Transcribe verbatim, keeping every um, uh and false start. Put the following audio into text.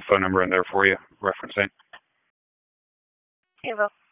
phone number in there for you, referencing. Okay, well,